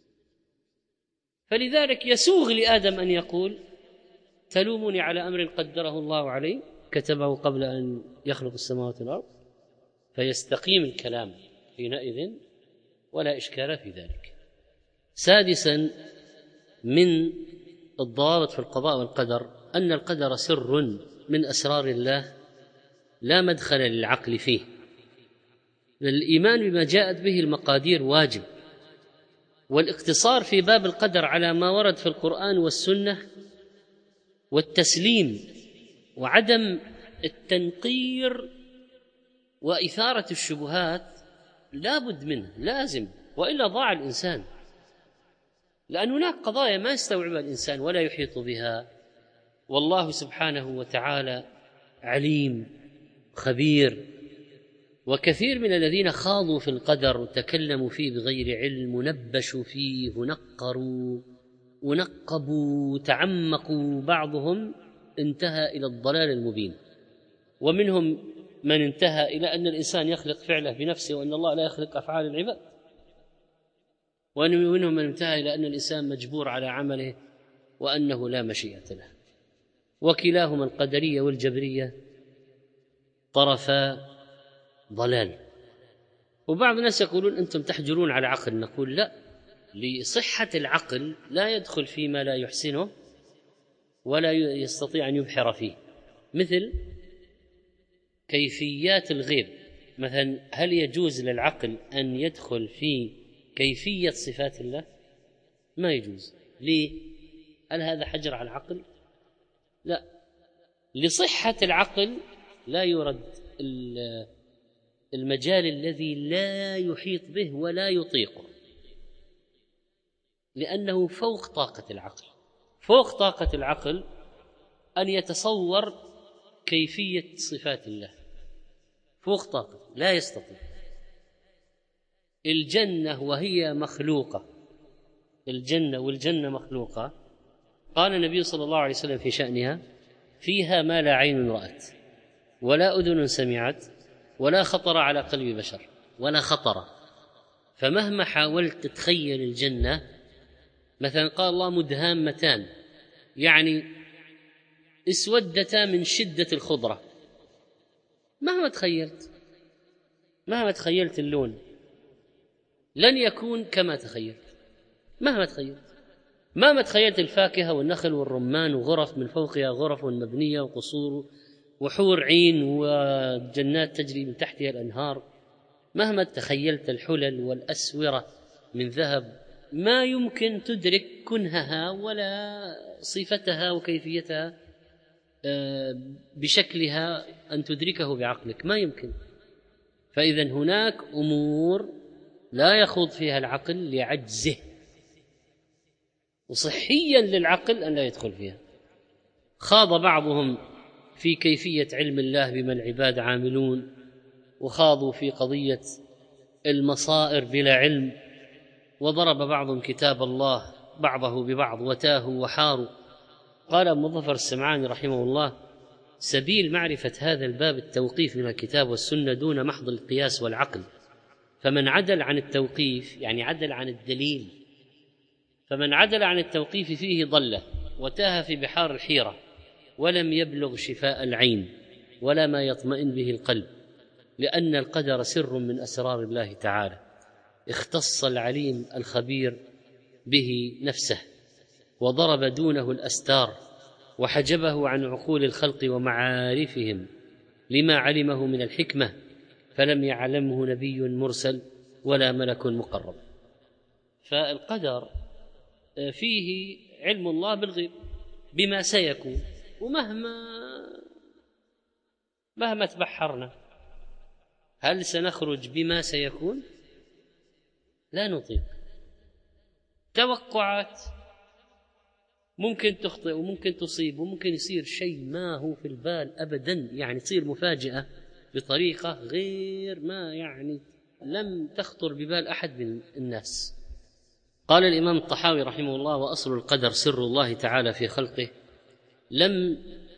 فلذلك يسوغ لآدم أن يقول تلومني على أمر قدره الله علي كتبه قبل أن يخلق السماوات والأرض، فيستقيم الكلام حينئذ ولا إشكال في ذلك. سادسا من الضوابط في القضاء والقدر أن القدر سر من أسرار الله لا مدخل للعقل فيه. الإيمان بما جاءت به المقادير واجب، والاقتصار في باب القدر على ما ورد في القرآن والسنة والتسليم وعدم التنقير وإثارة الشبهات لا بد منه لازم، وإلا ضاع الإنسان. لأن هناك قضايا ما يستوعبها الإنسان ولا يحيط بها، والله سبحانه وتعالى عليم خبير. وكثير من الذين خاضوا في القدر وتكلموا فيه بغير علم ونبشوا فيه ونقروا ونقبوا تعمقوا، بعضهم انتهى إلى الضلال المبين، ومنهم من انتهى إلى أن الإنسان يخلق فعله بنفسه وأن الله لا يخلق أفعال العباد، ومنهم من انتهى إلى أن الإنسان مجبور على عمله وأنه لا مشيئة له. وكلاهما القدرية والجبرية طرفا ضلال. وبعض الناس يقولون أنتم تحجرون على عقل، نقول لا، لصحة العقل لا يدخل فيما لا يحسنه ولا يستطيع أن يبحر فيه، مثل كيفيات الغيب مثلا. هل يجوز للعقل أن يدخل في كيفية صفات الله؟ ما يجوز. ليه؟ هل هذا حجر على العقل؟ لا، لصحة العقل لا يرد المجال الذي لا يحيط به ولا يطيقه، لأنه فوق طاقة العقل. فوق طاقة العقل أن يتصور كيفية صفات الله، فوق طاقة لا يستطيع. الجنة وهي مخلوقة، الجنة والجنة مخلوقة، قال النبي صلى الله عليه وسلم في شأنها فيها ما لا عين رأت ولا أذن سمعت ولا خطر على قلب بشر، ولا خطر. فمهما حاولت تتخيل الجنة، مثلا قال الله مدهامتان، يعني اسودتا من شدة الخضرة، مهما تخيلت اللون لن يكون كما تخيلت، مهما تخيلت. ما تخيلت الفاكهة والنخل والرمان وغرف من فوقها غرف مبنية وقصور وحور عين وجنات تجري من تحتها الأنهار، مهما تخيلت الحلل والأسورة من ذهب ما يمكن تدرك كنهها ولا صفتها وكيفيتها بشكلها أن تدركه بعقلك، ما يمكن. فإذا هناك أمور لا يخوض فيها العقل لعجزه، وصحيا للعقل أن لا يدخل فيها. خاض بعضهم في كيفية علم الله بما العباد عاملون، وخاضوا في قضية المصائر بلا علم، وضرب بعضهم كتاب الله بعضه ببعض وتاهوا وحاروا. قال أبو مظفر السمعاني رحمه الله: سبيل معرفة هذا الباب التوقيف من الكتاب والسنة دون محض القياس والعقل، فمن عدل عن التوقيف يعني عدل عن الدليل، فمن عدل عن التوقيف فيه ضل وتاه في بحار الحيرة، ولم يبلغ شفاء العين ولا ما يطمئن به القلب، لأن القدر سر من أسرار الله تعالى، اختص العليم الخبير به نفسه، وضرب دونه الأستار، وحجبه عن عقول الخلق ومعارفهم لما علمه من الحكمة، فلم يعلمه نبي مرسل ولا ملك مقرب. فالقدر فيه علم الله بالغيب بما سيكون، ومهما تبحرنا هل سنخرج بما سيكون؟ لا نطيق. توقعات ممكن تخطئ وممكن تصيب وممكن يصير شيء ما هو في البال أبدا، يعني تصير مفاجأة بطريقة غير ما يعني لم تخطر ببال أحد من الناس. قال الإمام الطحاوي رحمه الله: وأصل القدر سر الله تعالى في خلقه، لم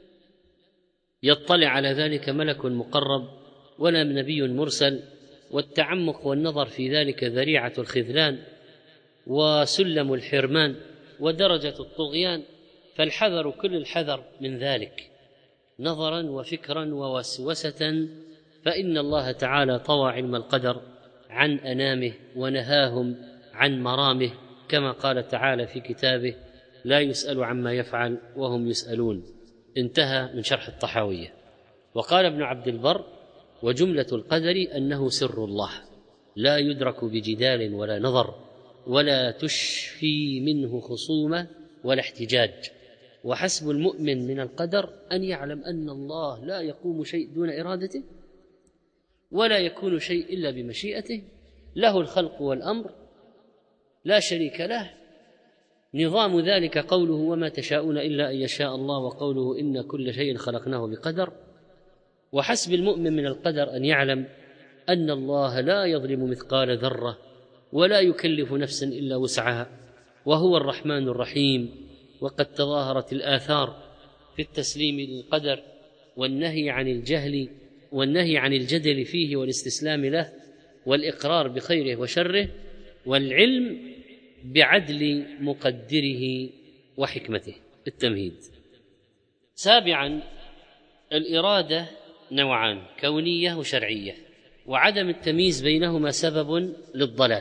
يطلع على ذلك ملك مقرب ولا نبي مرسل، والتعمق والنظر في ذلك ذريعة الخذلان وسلم الحرمان ودرجة الطغيان، فالحذر كل الحذر من ذلك نظرا وفكرا ووسوسة، فإن الله تعالى طوى علم القدر عن أنامه ونهاهم عن مرامه، كما قال تعالى في كتابه: لا يسأل عما يفعل وهم يسألون. انتهى من شرح الطحاوية. وقال ابن عبد البر: وجملة القدر أنه سر الله لا يدرك بجدال ولا نظر، ولا تشفي منه خصومة ولا احتجاج، وحسب المؤمن من القدر أن يعلم أن الله لا يقوم شيء دون إرادته، ولا يكون شيء إلا بمشيئته، له الخلق والأمر لا شريك له. نظام ذلك قوله: وما تشاءون إلا أن يشاء الله، وقوله: إن كل شيء خلقناه بقدر. وحسب المؤمن من القدر أن يعلم أن الله لا يظلم مثقال ذرة ولا يكلف نفسا إلا وسعها، وهو الرحمن الرحيم. وقد تظاهرت الآثار في التسليم للقدر والنهي عن الجدل فيه والاستسلام له، والإقرار بخيره وشره، والعلم بعدل مقدره وحكمته. التمهيد. سابعا: الإرادة نوعان: كونية وشرعية، وعدم التمييز بينهما سبب للضلال.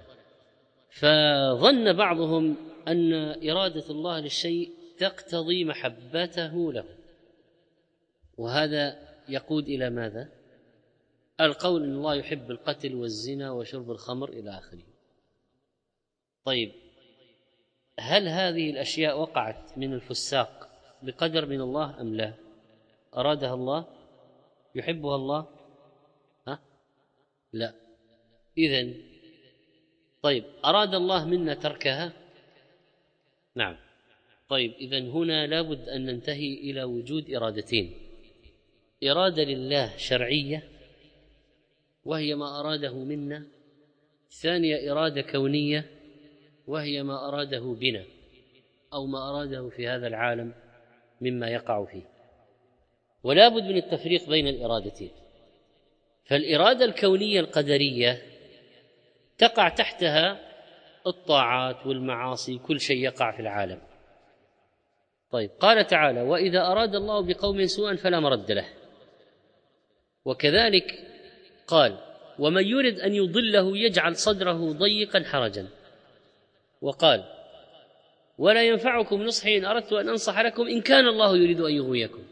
فظن بعضهم أن إرادة الله للشيء تقتضي محبته له، وهذا يقود إلى ماذا؟ القول إن الله يحب القتل والزنا وشرب الخمر إلى آخره. طيب، هل هذه الأشياء وقعت من الفساق بقدر من الله أم لا؟ أرادها الله؟ يحبها الله؟ لا. إذن طيب، أراد الله منا تركها؟ نعم. طيب، إذن هنا لابد أن ننتهي إلى وجود إرادتين: إرادة لله شرعية وهي ما أراده منا، ثانية إرادة كونية وهي ما أراده بنا أو ما أراده في هذا العالم مما يقع فيه. ولا بد من التفريق بين الإرادتين. فالإرادة الكونية القدرية تقع تحتها الطاعات والمعاصي، كل شيء يقع في العالم. طيب، قال تعالى: وإذا أراد الله بقوم سوءا فلا مرد له. وكذلك قال: ومن يرد أن يضله يجعل صدره ضيقا حرجا. وقال: ولا ينفعكم نصحي إن أردت أن أنصح لكم إن كان الله يريد أن يغويكم.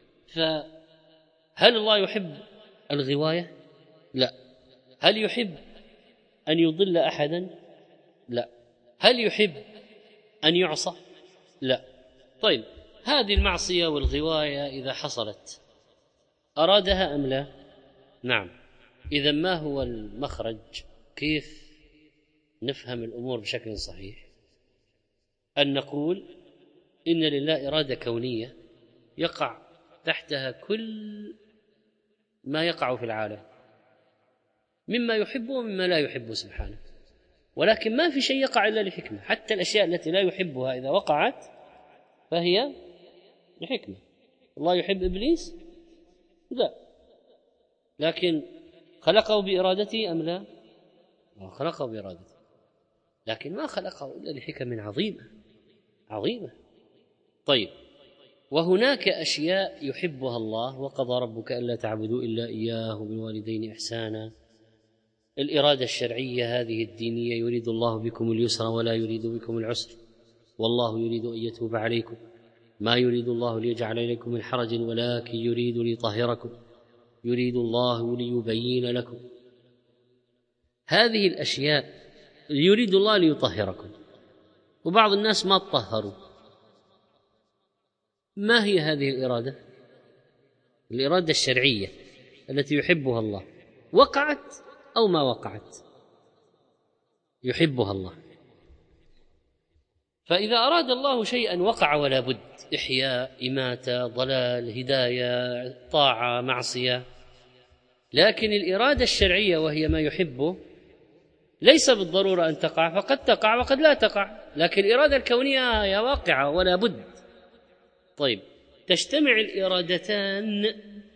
فهل الله يحب الغواية؟ لا. هل يحب أن يضل أحدا؟ لا. هل يحب أن يعصى؟ لا. طيب، هذه المعصية والغواية إذا حصلت أرادها أم لا؟ نعم. إذا ما هو المخرج؟ كيف نفهم الأمور بشكل صحيح؟ أن نقول إن لله إرادة كونية يقع تحتها كل ما يقع في العالم مما يحبه ومما لا يحبه سبحانه، ولكن ما في شيء يقع إلا لحكمة. حتى الأشياء التي لا يحبها إذا وقعت فهي لحكمة. الله يحب إبليس؟ لا، لكن خلقه بإرادته أم لا؟ خلقه بإرادته، لكن ما خلقه إلا لحكم عظيمة. طيب، وهناك أشياء يحبها الله: وقضى ربك ألا تعبدوا إلا إياه وبالوالدين إحسانا. الإرادة الشرعية هذه الدينية: يريد الله بكم اليسر ولا يريد بكم العسر والله يريد أن يتوب عليكم ما يريد الله ليجعل عليكم من حرج ولكن يريد ليطهركم يريد الله ليبين لكم. هذه الأشياء يريد الله ليطهركم، وبعض الناس ما تطهروا. ما هي هذه الإرادة؟ الإرادة الشرعية التي يحبها الله، وقعت أو ما وقعت يحبها الله. فإذا أراد الله شيئا وقع ولا بد: إحياء، إماتة، ضلال، هداية، طاعة، معصية. لكن الإرادة الشرعية وهي ما يحبه ليس بالضرورة أن تقع، فقد تقع وقد لا تقع، لكن الإرادة الكونية هي واقعة ولا بد. طيب، تجتمع الإرادتان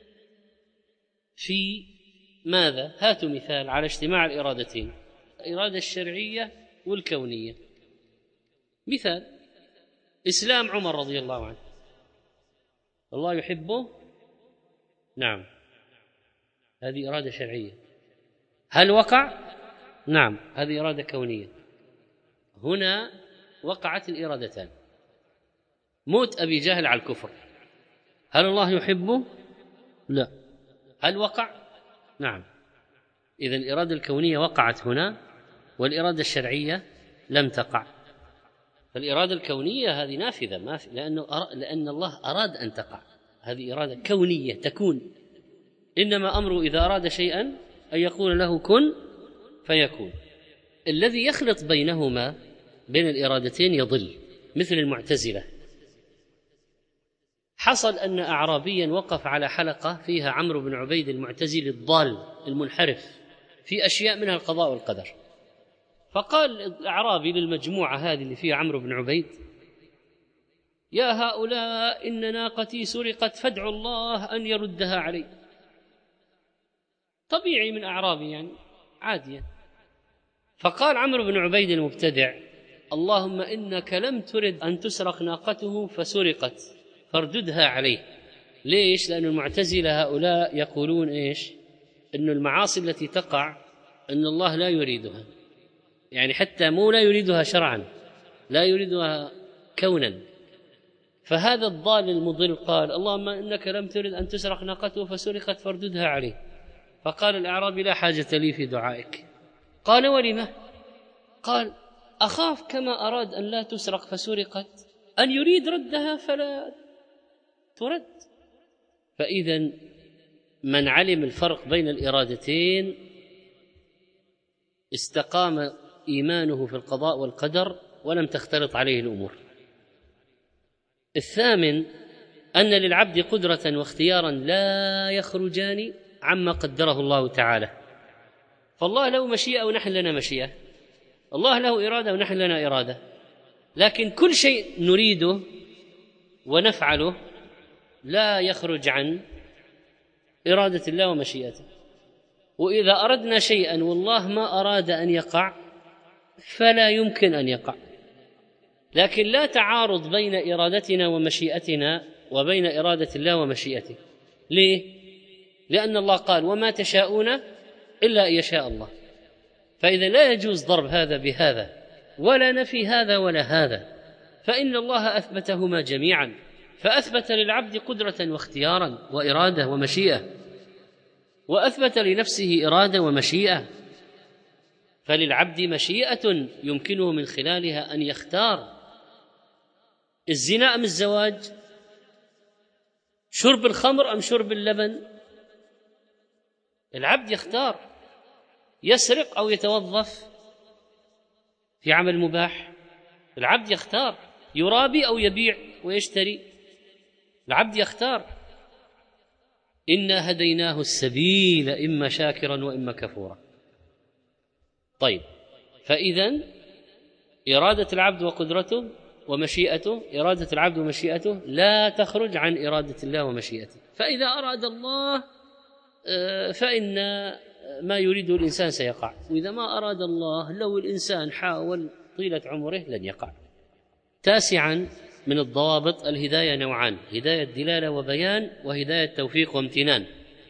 في ماذا؟ هاتوا مثال على اجتماع الإرادتين: الإرادة الشرعية والكونية. مثال: إسلام عمر رضي الله عنه، الله يحبه؟ نعم، هذه إرادة شرعية. هل وقع؟ نعم، هذه إرادة كونية. هنا وقعت الإرادتان. موت أبي جهل على الكفر، هل الله يحبه؟ لا. هل وقع؟ نعم. إذن الإرادة الكونية وقعت هنا، والإرادة الشرعية لم تقع. فالإرادة الكونية هذه نافذة، ما في، لأن الله أراد أن تقع. هذه إرادة كونية تكون، إنما أمره إذا أراد شيئا أن يقول له كن فيكون. الذي يخلط بينهما بين الإرادتين يضل، مثل المعتزلة. حصل أن أعرابيا وقف على حلقة فيها عمرو بن عبيد المعتزلي الضال المنحرف في أشياء منها القضاء والقدر، فقال الأعرابي للمجموعة هذه اللي فيها عمرو بن عبيد: يا هؤلاء إن ناقتي سرقت فادعوا الله أن يردها علي. طبيعي من أعرابي، يعني عاديا. فقال عمرو بن عبيد المبتدع: اللهم إنك لم ترد أن تسرق ناقته فسرقت فارددها عليه. ليش؟ لأن المعتزلة هؤلاء يقولون إيش؟ أن المعاصي التي تقع أن الله لا يريدها، يعني حتى مو لا يريدها شرعا، لا يريدها كونا. فهذا الضال المضل قال: اللهم إنك لم ترد أن تسرق ناقته فسرقت فارددها عليه. فقال الأعرابي: لا حاجة لي في دعائك. قال: ولم؟ قال: أخاف كما أراد أن لا تسرق فسرقت أن يريد ردها فلا ترد. فإذا من علم الفرق بين الإرادتين استقام إيمانه في القضاء والقدر ولم تختلط عليه الأمور. الثامن: أن للعبد قدرة واختيارا لا يخرجان عما قدره الله تعالى. فالله له مشيئة ونحن لنا مشيئة، الله له إرادة ونحن لنا إرادة، لكن كل شيء نريده ونفعله لا يخرج عن إرادة الله ومشيئته. وإذا أردنا شيئا والله ما أراد أن يقع فلا يمكن أن يقع. لكن لا تعارض بين إرادتنا ومشيئتنا وبين إرادة الله ومشيئته. ليه؟ لأن الله قال: وما تشاءون إلا أن يشاء الله. فإذا لا يجوز ضرب هذا بهذا ولا نفي هذا ولا هذا، فإن الله أثبتهما جميعا، فأثبت للعبد قدرة واختيارا وإرادة ومشيئة، وأثبت لنفسه إرادة ومشيئة، فللعبد مشيئة يمكنه من خلالها أن يختار الزنا أم الزواج، شرب الخمر أم شرب اللبن. العبد يختار يسرق أو يتوظف في عمل مباح، العبد يختار يرابي أو يبيع ويشتري، العبد يختار. إنا هديناه السبيل إما شاكرا وإما كفورا. طيب، فإذن إرادة العبد وقدرته ومشيئته، إرادة العبد ومشيئته لا تخرج عن إرادة الله ومشيئته. فإذا أراد الله فإن ما يريده الإنسان سيقع، وإذا ما أراد الله لو الإنسان حاول طيلة عمره لن يقع. تاسعا من الضوابط الهداية نوعان: هداية دلالة وبيان، وهداية توفيق وامتنان.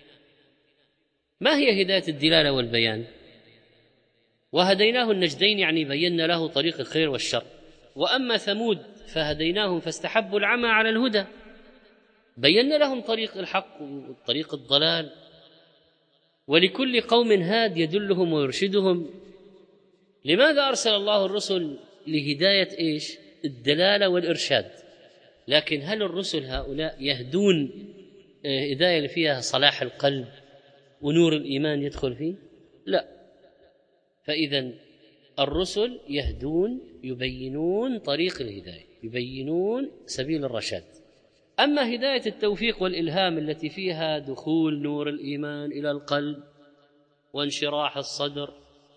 ما هي هداية الدلالة والبيان؟ وهديناه النجدين، يعني بينا له طريق الخير والشر. وأما ثمود فهديناهم فاستحبوا العمى على الهدى، بينا لهم طريق الحق وطريق الضلال. ولكل قوم هاد يدلهم ويرشدهم. لماذا أرسل الله الرسل؟ لهداية إيش؟ الدلالة والإرشاد. لكن هل الرسل هؤلاء يهدون هداية اللي فيها صلاح القلب ونور الإيمان يدخل فيه؟ لا. فإذا الرسل يهدون، يبينون طريق الهداية، يبينون سبيل الرشاد. أما هداية التوفيق والإلهام التي فيها دخول نور الإيمان إلى القلب وانشراح الصدر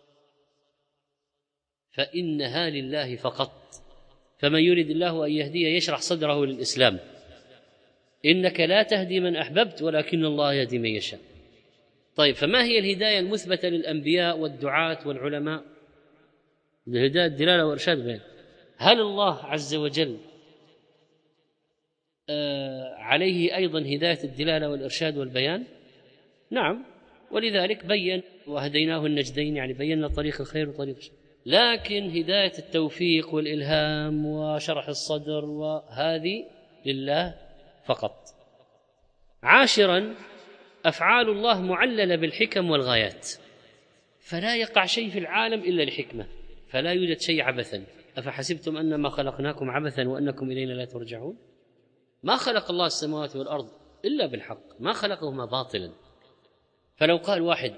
فإنها لله فقط. فمن يريد الله أن يهديه يشرح صدره للإسلام. إنك لا تهدي من أحببت ولكن الله يهدي من يشاء. طيب، فما هي الهداية المثبتة للأنبياء والدعاة والعلماء؟ الهداية الدلالة والإرشاد بين. هل الله عز وجل عليه أيضا هداية الدلالة والإرشاد والبيان؟ نعم، ولذلك بين وهديناه النجدين، يعني بينا طريق الخير وطريق الشر. لكن هداية التوفيق والإلهام وشرح الصدر وهذه لله فقط. عاشرا، أفعال الله معللة بالحكم والغايات، فلا يقع شيء في العالم إلا لحكمة، فلا يوجد شيء عبثا. أفحسبتم أنما خلقناكم عبثا وأنكم إلينا لا ترجعون؟ ما خلق الله السماوات والأرض إلا بالحق، ما خلقهما باطلا. فلو قال واحد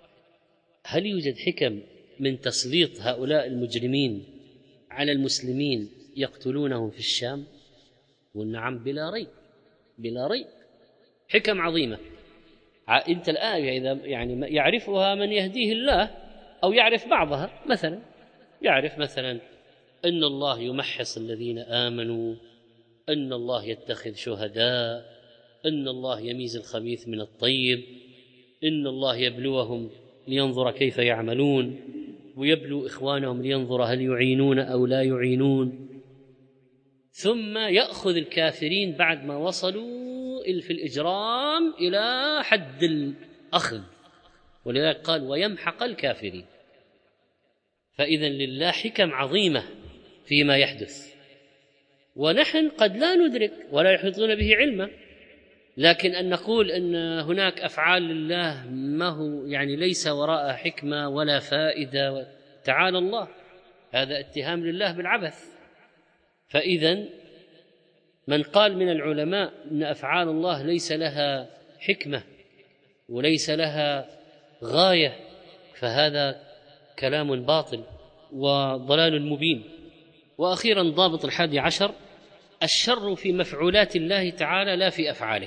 هل يوجد حكم من تسليط هؤلاء المجرمين على المسلمين يقتلونهم في الشام؟ والنعم بلا ريب، بلا ريب، حكم عظيمة. أنت الآية إذا يعني يعرفها من يهديه الله أو يعرف بعضها، مثلا يعرف مثلا أن الله يمحص الذين آمنوا، أن الله يتخذ شهداء، أن الله يميز الخبيث من الطيب، إن الله يبلوهم لينظر كيف يعملون، ويبلو إخوانهم لينظر هل يعينون أو لا يعينون. ثم يأخذ الكافرين بعد ما وصلوا في الإجرام إلى حد الأخذ، ولذلك قال ويمحق الكافرين. فإذا لله حكم عظيمة فيما يحدث، ونحن قد لا ندرك ولا يحيطون به علما. لكن أن نقول أن هناك أفعال لله ما هو يعني ليس وراء حكمة ولا فائدة، تعالى الله، هذا اتهام لله بالعبث. فإذا من قال من العلماء أن أفعال الله ليس لها حكمة وليس لها غاية فهذا كلام باطل وضلال مبين. وأخيرا ضابط 11: الشر في مفعولات الله تعالى لا في أفعاله،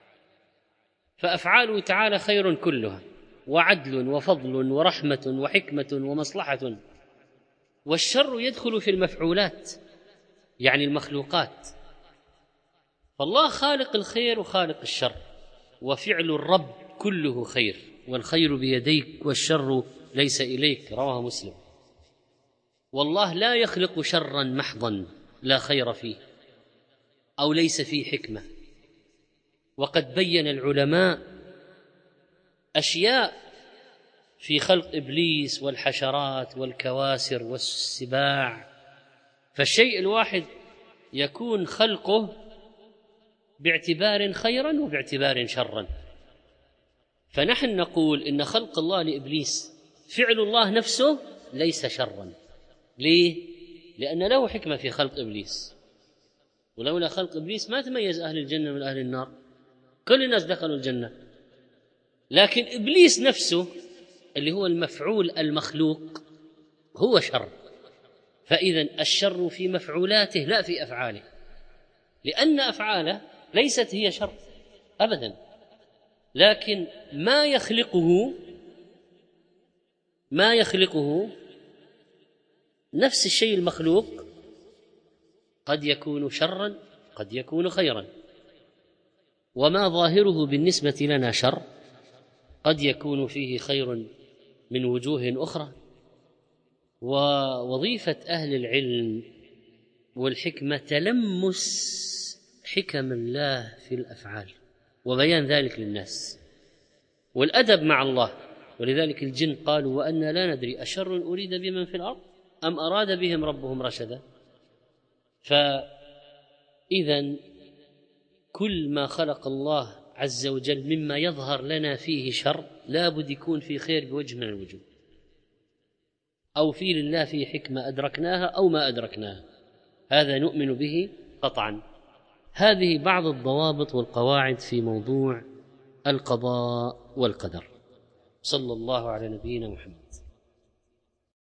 فأفعاله تعالى خير كلها وعدل وفضل ورحمة وحكمة ومصلحة، والشر يدخل في المفعولات يعني المخلوقات. فالله خالق الخير وخالق الشر، وفعل الرب كله خير، والخير بيديك والشر ليس إليك، رواه مسلم. والله لا يخلق شرا محضا لا خير فيه أو ليس فيه حكمة. وقد بين العلماء أشياء في خلق إبليس والحشرات والكواسر والسباع، فالشيء الواحد يكون خلقه باعتبار خيرا وباعتبار شرا. فنحن نقول إن خلق الله لإبليس فعل الله نفسه ليس شرا. ليه؟ لأن له حكمة في خلق إبليس، ولولا خلق إبليس ما تميز أهل الجنة من أهل النار، كل الناس دخلوا الجنة. لكن إبليس نفسه اللي هو المفعول المخلوق هو شر، فإذا الشر في مفعولاته لا في أفعاله، لأن أفعاله ليست هي شر أبدا، لكن ما يخلقه نفس الشيء المخلوق قد يكون شرا قد يكون خيرا، وما ظاهره بالنسبة لنا شر قد يكون فيه خير من وجوه أخرى. ووظيفة أهل العلم والحكمة تلمس حكم الله في الأفعال وبيان ذلك للناس والأدب مع الله. ولذلك الجن قالوا وأنا لا ندري أشر أريد بمن في الأرض أم أراد بهم ربهم رشدا. فإذا كل ما خلق الله عز وجل مما يظهر لنا فيه شر لا بد يكون في خير بوجه من الوجوه، أو في لله فيه حكمة أدركناها أو ما أدركناها، هذا نؤمن به قطعا. هذه بعض الضوابط والقواعد في موضوع القضاء والقدر. صلى الله على نبينا محمد.